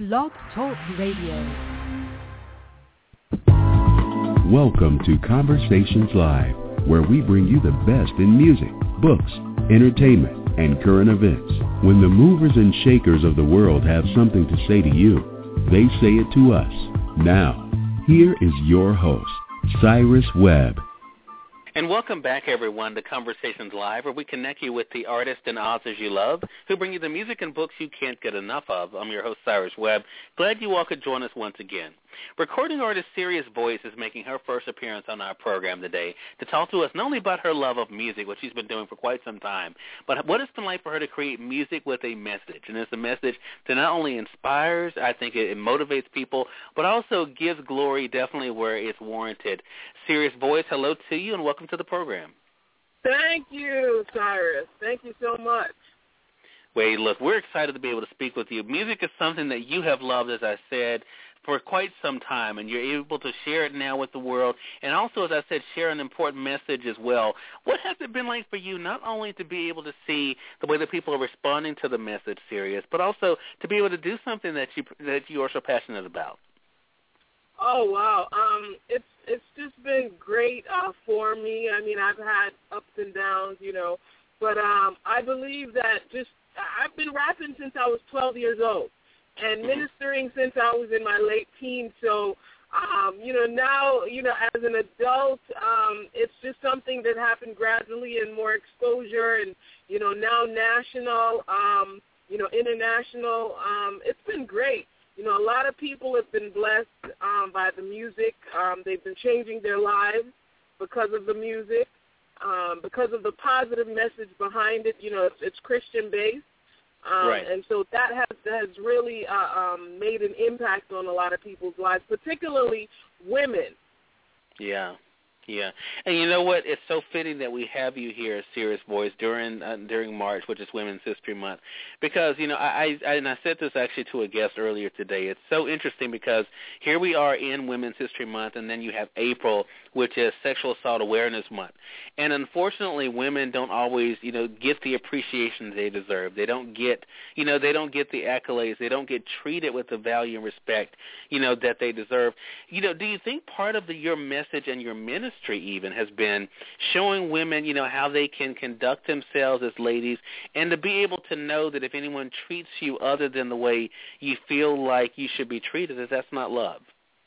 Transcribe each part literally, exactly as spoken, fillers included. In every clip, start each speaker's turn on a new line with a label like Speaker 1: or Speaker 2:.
Speaker 1: Blog Talk Radio.
Speaker 2: Welcome to Conversations Live, where we bring you the best in music, books, entertainment, and current events. When the movers and shakers of the world have something to say to you, they say it to us. Now, here is your host, Cyrus Webb.
Speaker 3: And welcome back, everyone, to Conversations Live, where we connect you with the artists and authors you love, who bring you the music and books you can't get enough of. I'm your host, Cyrus Webb. Glad you all could join us once again. Recording artist Sirius Voice is making her first appearance on our program today to talk to us not only about her love of music, which she's been doing for quite some time, but what it's been like for her to create music with a message. And it's a message that not only inspires, I think it, it motivates people, but also gives glory definitely where it's warranted. Sirius Voice, hello to you, and welcome to the program.
Speaker 4: Thank you, Cyrus. Thank you so much.
Speaker 3: Wade, look, we're excited to be able to speak with you. Music is something that you have loved, as I said, for quite some time, and you're able to share it now with the world, and also, as I said, share an important message as well. What has it been like for you not only to be able to see the way that people are responding to the message, Sirius, but also to be able to do something that you that you are so passionate about?
Speaker 4: Oh, wow. Um, it's it's just been great uh, for me. I mean, I've had ups and downs, you know, but um, I believe that just I've been rapping since I was twelve years old and ministering since I was in my late teens. So, um, you know, now, you know, as an adult, um, it's just something that happened gradually and more exposure and, you know, now national, um, you know, international. Um, it's been great. You know, a lot of people have been blessed um, by the music. Um, they've been changing their lives because of the music, um, because of the positive message behind it. You know, it's, it's Christian-based. Um,
Speaker 3: right.
Speaker 4: And so that has, has really uh, um, made an impact on a lot of people's lives, particularly women.
Speaker 3: Yeah. Yeah, and you know what? It's so fitting that we have you here, Sirius Voice, during uh, during March, which is Women's History Month, because you know I, I and I said this actually to a guest earlier today. It's so interesting because here we are in Women's History Month, and then you have April, which is Sexual Assault Awareness Month, and unfortunately, women don't always you know get the appreciation they deserve. They don't get you know they don't get the accolades. They don't get treated with the value and respect you know that they deserve. You know, do you think part of the, your message and your ministry even has been showing women, you know, how they can conduct themselves as ladies and to be able to know that if anyone treats you other than the way you feel like you should be treated, that that's not love?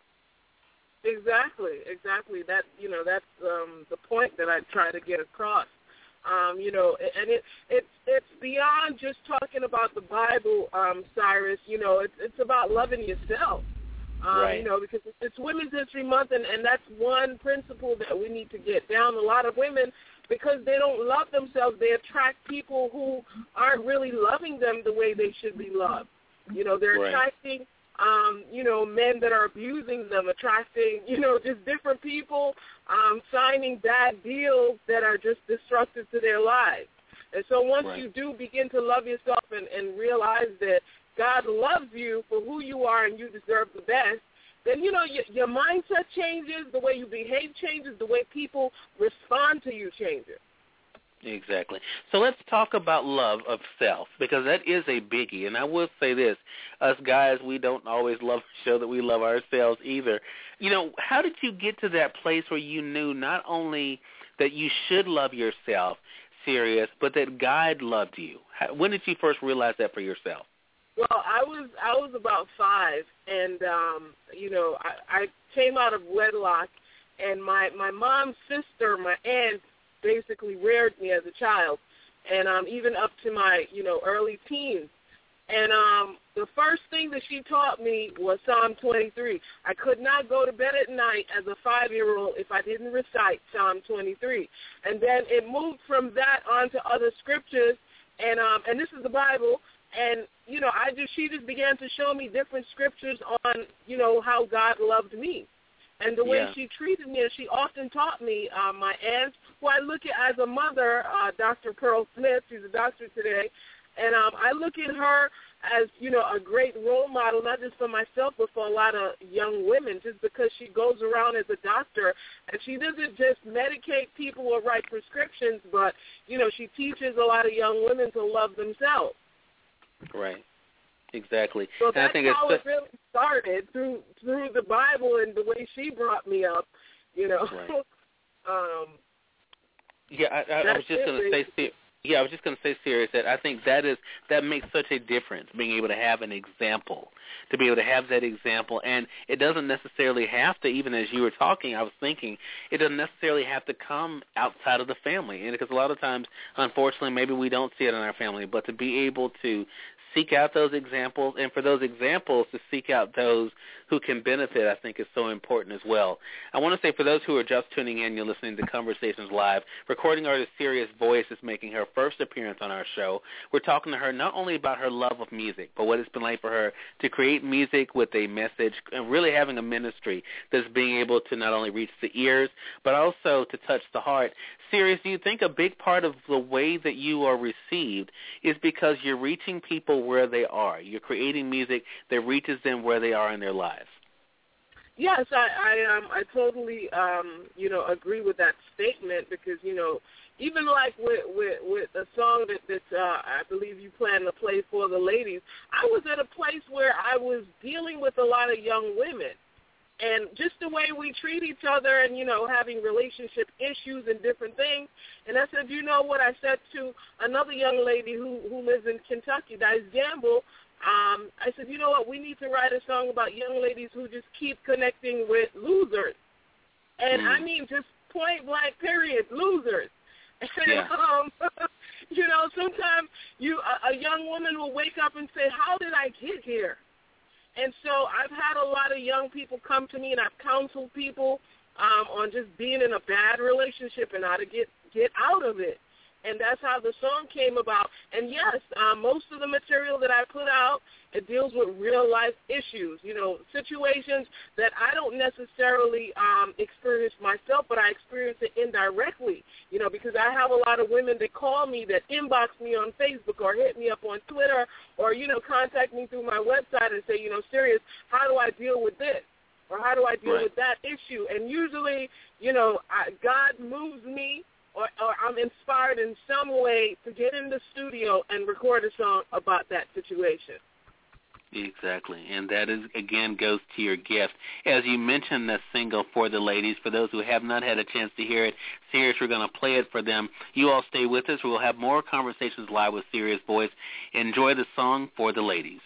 Speaker 4: Exactly, exactly. That, you know, that's um, the point that I try to get across. Um, you know, and it, it's it's beyond just talking about the Bible, um, Cyrus. You know, it's it's about loving yourself. Um,
Speaker 3: right.
Speaker 4: You know, because it's Women's History Month, and, and that's one principle that we need to get down. A lot of women, because they don't love themselves, they attract people who aren't really loving them the way they should be loved. You know, they're
Speaker 3: right.
Speaker 4: attracting, um, you know, men that are abusing them, attracting, you know, just different people, um, signing bad deals that are just destructive to their lives. And so once
Speaker 3: right.
Speaker 4: you do begin to love yourself and, and realize that God loves you for who you are and you deserve the best, then, you know, your, your mindset changes, the way you behave changes, the way people respond to you changes.
Speaker 3: Exactly. So let's talk about love of self, because that is a biggie. And I will say this, us guys, we don't always love to show that we love ourselves either. You know, how did you get to that place where you knew not only that you should love yourself, Sirius, but that God loved you? How, when did you first realize that for yourself?
Speaker 4: Well, I was I was about five, and um, you know, I, I came out of wedlock, and my my mom's sister, my aunt, basically reared me as a child, and um, even up to my you know early teens. And um, the first thing that she taught me was Psalm twenty-three. I could not go to bed at night as a five-year-old if I didn't recite Psalm twenty-three. And then it moved from that on to other scriptures, and um, and this is the Bible. And, you know, I just she just began to show me different scriptures on, you know, how God loved me and the way
Speaker 3: yeah.
Speaker 4: she treated me. And she often taught me, uh, my aunt, who I look at as a mother, uh, Doctor Pearl Smith, she's a doctor today, and um, I look at her as, you know, a great role model, not just for myself, but for a lot of young women, just because she goes around as a doctor, and she doesn't just medicate people or write prescriptions, but, you know, she teaches a lot of young women to love themselves.
Speaker 3: Right. Exactly.
Speaker 4: So
Speaker 3: and
Speaker 4: that's
Speaker 3: I think
Speaker 4: how
Speaker 3: it's
Speaker 4: it really started, through through the Bible and the way she brought me up, you know.
Speaker 3: Right.
Speaker 4: um,
Speaker 3: yeah, I, I, I was just going to say, see, yeah, I was just going to say, serious, that I think that is that makes such a difference, being able to have an example, to be able to have that example, and it doesn't necessarily have to, even as you were talking, I was thinking, it doesn't necessarily have to come outside of the family, and because a lot of times, unfortunately, maybe we don't see it in our family, but to be able to seek out those examples, and for those examples to seek out those who can benefit, I think is so important as well. I want to say, for those who are just tuning in, you're listening to Conversations Live, recording artist Serious Voice is making her first appearance on our show. We're talking to her not only about her love of music, but what it's been like for her to create music with a message and really having a ministry that's being able to not only reach the ears, but also to touch the heart. Serious, do you think a big part of the way that you are received is because you're reaching people where they are? You're creating music that reaches them where they are in their lives.
Speaker 4: Yes, I I, um, I totally um, you know agree with that statement, because you know even like with with, with a song that that uh, I believe you plan to play for the ladies, I was at a place where I was dealing with a lot of young women. And just the way we treat each other, and, you know, having relationship issues and different things. And I said, you know what, I said to another young lady who, who lives in Kentucky, Dice Gamble, um, I said, you know what, we need to write a song about young ladies who just keep connecting with losers. And mm. I mean just point blank, period, losers.
Speaker 3: Yeah.
Speaker 4: um, you know, sometimes you a, a young woman will wake up and say, how did I get here? And so I've had a lot of young people come to me, and I've counseled people um, on just being in a bad relationship and how to get, get out of it. And that's how the song came about. And, yes, uh, most of the material that I put out, it deals with real-life issues, you know, situations that I don't necessarily um, experience myself, but I experience it indirectly, you know, because I have a lot of women that call me, that inbox me on Facebook or hit me up on Twitter, or, you know, contact me through my website and say, you know, Serious, how do I deal with this? Or how do I deal
Speaker 3: right.
Speaker 4: with that issue? And usually, you know, I, God moves me, or, or I'm inspired in some way to get in the studio and record a song about that situation.
Speaker 3: Exactly, and that is, again, goes to your gift. As you mentioned, the single For the Ladies, for those who have not had a chance to hear it, Serious, we're going to play it for them. You all stay with us. We'll have more Conversations Live with Serious Voice. Enjoy the song For the Ladies.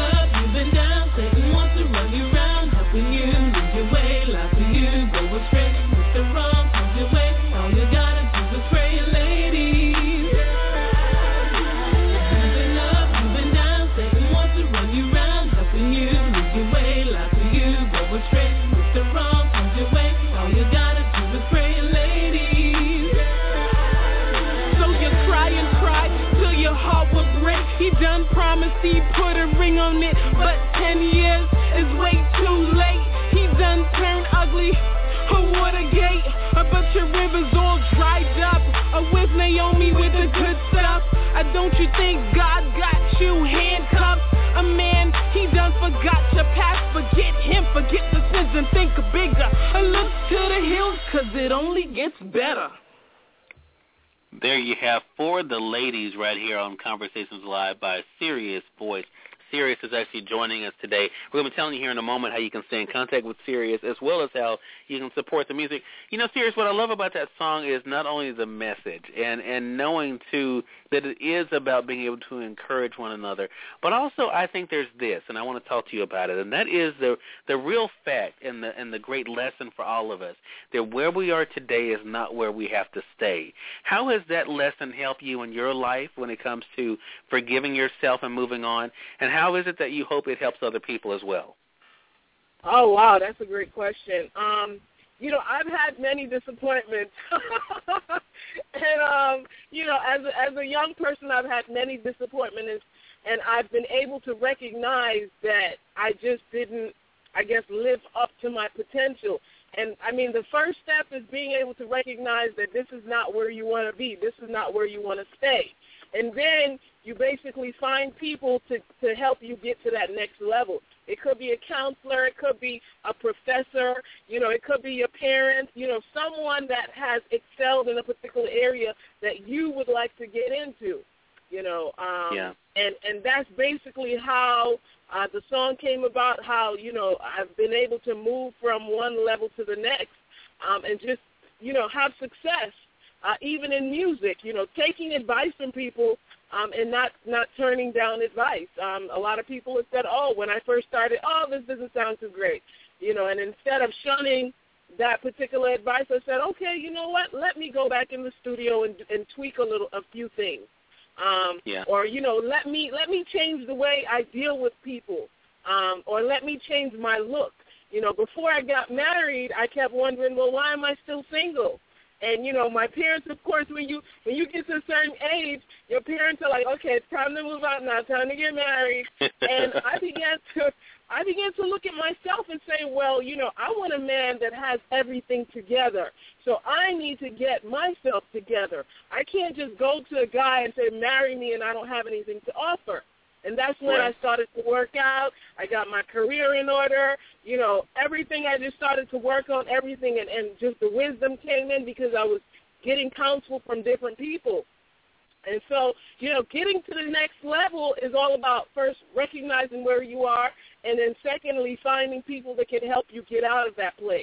Speaker 5: You've been down, Satan wants to run you round, helping you lose your way, life for you, go astray. he put a ring on it, but ten years is way too late. He done turned ugly, a Watergate, a bunch of rivers all dried up, a with Naomi with the good stuff. Uh, don't you think God got you handcuffed? A man, he done forgot your past. Forget him, forget the sins and think bigger. I look to the hills, cause it only gets better.
Speaker 3: There you have For the Ladies right here on Conversations Live by Serious Voice. Sirius is actually joining us today. We're going to be telling you here in a moment how you can stay in contact with Sirius as well as how you can support the music. You know, Sirius, what I love about that song is not only the message and, and knowing, too, that it is about being able to encourage one another, but also I think there's this, and I want to talk to you about it, and that is the the real fact and the, and the great lesson for all of us, that where we are today is not where we have to stay. How has that lesson helped you in your life when it comes to forgiving yourself and moving on, and how is it that you hope it helps other people as well?
Speaker 4: Oh, wow, that's a great question. Um, you know, I've had many disappointments. and, um, you know, as a, as a young person, I've had many disappointments, and I've been able to recognize that I just didn't, I guess, live up to my potential. And, I mean, the first step is being able to recognize that this is not where you want to be. This is not where you want to stay. And then you basically find people to, to help you get to that next level. It could be a counselor. It could be a professor. You know, it could be your parents. You know, someone that has excelled in a particular area that you would like to get into, you know. Um,
Speaker 3: yeah.
Speaker 4: And, and that's basically how uh, the song came about, how, you know, I've been able to move from one level to the next um, and just, you know, have success. Uh, even in music, you know, taking advice from people um, and not, not turning down advice. Um, a lot of people have said, oh, when I first started, oh, this doesn't sound too great. You know, and instead of shunning that particular advice, I said, okay, you know what, let me go back in the studio and, and tweak a little, a few things. Um,
Speaker 3: yeah.
Speaker 4: Or, you know, let me, let me change the way I deal with people um, or let me change my look. You know, before I got married, I kept wondering, well, why am I still single? And, you know, my parents, of course, when you when you get to a certain age, your parents are like, okay, it's time to move out now, time to get married. And I began to I began to look at myself and say, well, you know, I want a man that has everything together. So I need to get myself together. I can't just go to a guy and say, marry me, and I don't have anything to offer. And that's when
Speaker 3: right.
Speaker 4: I started to work out. I got my career in order. You know, everything I just started to work on, everything, and, and just the wisdom came in because I was getting counsel from different people. And so, you know, getting to the next level is all about first recognizing where you are, and then secondly, finding people that can help you get out of that place.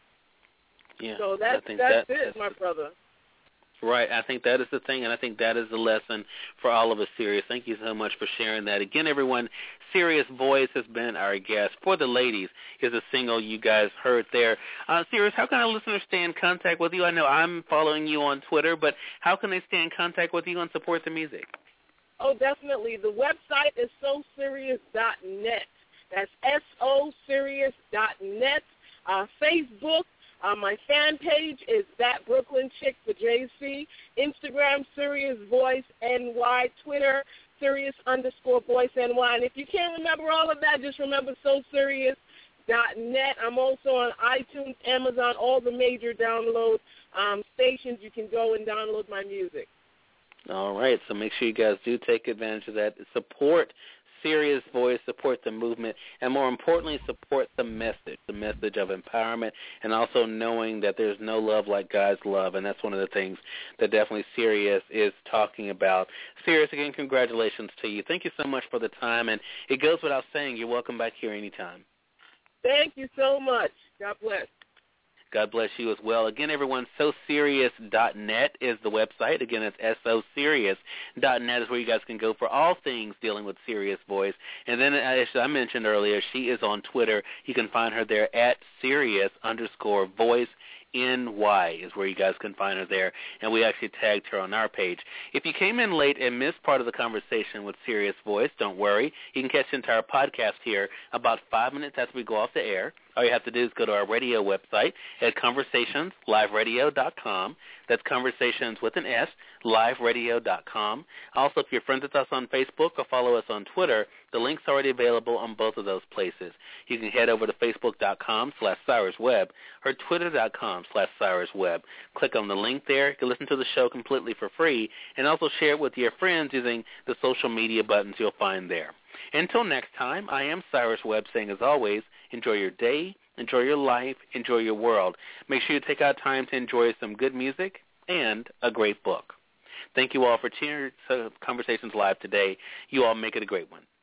Speaker 3: Yeah,
Speaker 4: so that's,
Speaker 3: I think
Speaker 4: that's
Speaker 3: that,
Speaker 4: it,
Speaker 3: that's
Speaker 4: my brother.
Speaker 3: Right. I think that is the thing, and I think that is the lesson for all of us, Sirius. Thank you so much for sharing that. Again, everyone, Serious Voice has been our guest. For the Ladies is a single you guys heard there. Uh, Sirius, how can our listeners stay in contact with you? I know I'm following you on Twitter, but how can they stay in contact with you and support the music?
Speaker 4: Oh, definitely. The website is so serious dot net. That's S O serious dot net. Uh, Facebook. Uh, my fan page is That Brooklyn Chick for J C. Instagram, Serious Voice N Y. Twitter, Serious underscore Voice N Y. And if you can't remember all of that, just remember so serious dot net. I'm also on iTunes, Amazon, all the major download um, stations. You can go and download my music.
Speaker 3: All right, so make sure you guys do take advantage of that. Support Serious Voice, support the movement, and more importantly, support the message, the message of empowerment, and also knowing that there's no love like God's love, and that's one of the things that definitely Sirius is talking about. Sirius, again, congratulations to you. Thank you so much for the time, and it goes without saying, you're welcome back here anytime.
Speaker 4: Thank you so much. God bless.
Speaker 3: God bless you as well. Again, everyone, so serious dot net is the website. Again, it's S O serious dot net is where you guys can go for all things dealing with Serious Voice. And then, as I mentioned earlier, she is on Twitter. You can find her there at Serious underscore Voice N Y is where you guys can find her there. And we actually tagged her on our page. If you came in late and missed part of the conversation with Serious Voice, don't worry. You can catch the entire podcast here about five minutes after we go off the air All you have to do is go to our radio website at conversations live radio dot com. That's Conversations with an S, live radio dot com. Also, if you're friends with us on Facebook or follow us on Twitter, the link's already available on both of those places. You can head over to facebook dot com slash Cyrus Webb or twitter dot com slash Cyrus Webb. Click on the link there. You can listen to the show completely for free and also share it with your friends using the social media buttons you'll find there. Until next time, I am Cyrus Webb saying, as always, enjoy your day, enjoy your life, enjoy your world. Make sure you take out time to enjoy some good music and a great book. Thank you all for tuning in to Conversations Live today. You all make it a great one.